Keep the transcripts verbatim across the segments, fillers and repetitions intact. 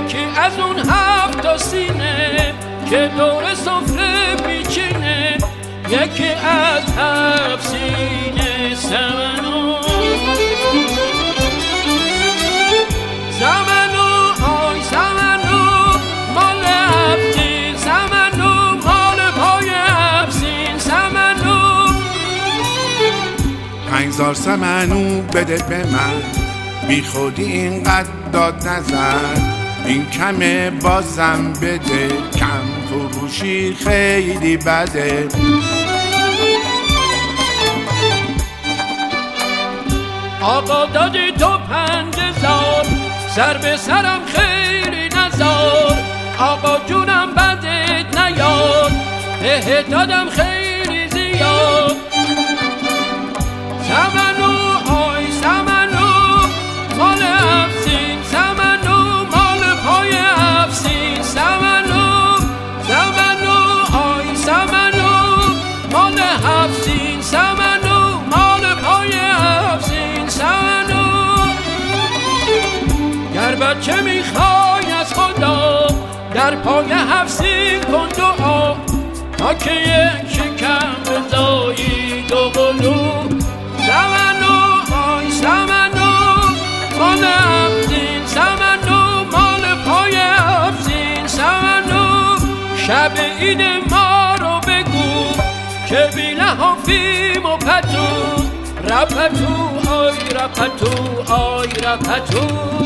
یکی از اون هفت تا سینه که دور سفره میچینه، یکی از هفت سینه سمنو سمنو آی سمنو مال هفتین سمنو مال پای هفتین سمنو. پنجزار سمنو بده به من، بی خودی اینقدر داد نزن، این کمه بازم بده، کم فروشی خیلی بده. آقا دادی تو پنج هزار، سر به سرم خیری نزار، آقا جونم بدت نیاد، هه دادم خیلی زیاد. سمنو آی سمنو مال هفتین سمنو مال پای هفتین سمنو سمنو آی سمنو مال هفتین سمنو مال پای هفتین سمنو. گر بچه میخوای از خدا در پای هفتین کن دعا، تا که یک شکم بزایی دو قلو. سمنو آی سمنو مال هفتین سمنو مال پای هفتین سمنو. شب عید ما رو بگو که بی لحافیم و پتو، رپتو آی رپتو آی رپتو.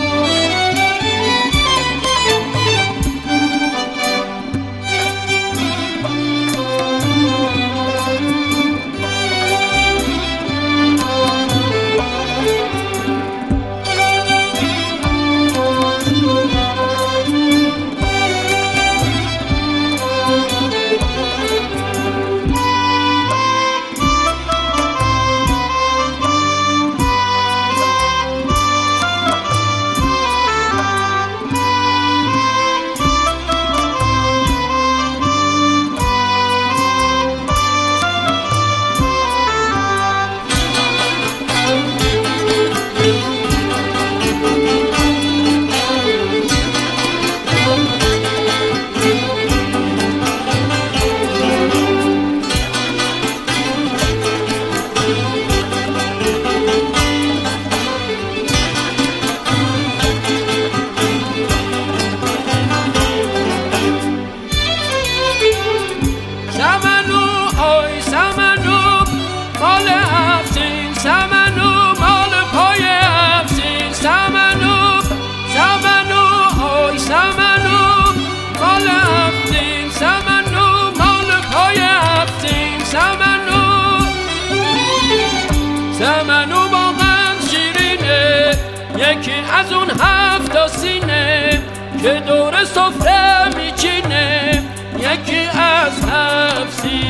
سمنو واقعا شیرینه، یکی از اون هفت تا سینه که دور سفره میچینه، یکی از هفت سینه.